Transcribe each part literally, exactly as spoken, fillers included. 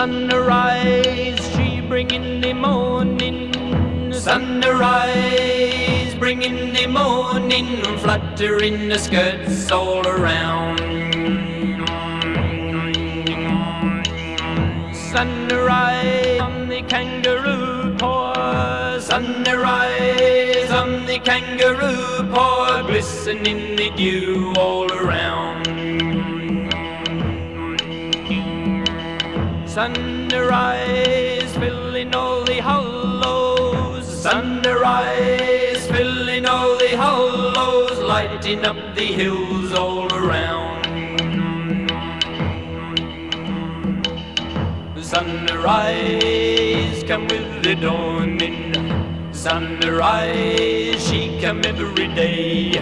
Sunrise, she bringing the morning. Sunrise, bringing the morning, fluttering the skirts all around. Sunrise on the kangaroo paw, sunrise on the kangaroo paw, glistening the dew all around. Sunrise filling all the hollows, sunrise filling all the hollows, lighting up the hills all around. Sunrise come with the dawning, sunrise she come every day.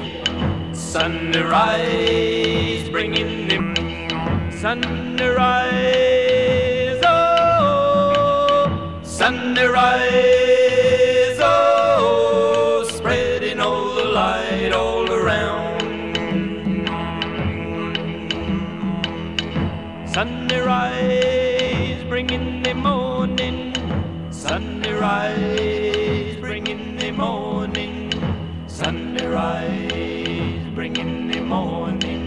Sunrise bringing them, sunrise, oh, sunrise, oh, spreading all the light all around. Sunrise bringing the morning, sunrise bringing the morning, sunrise bringing the morning.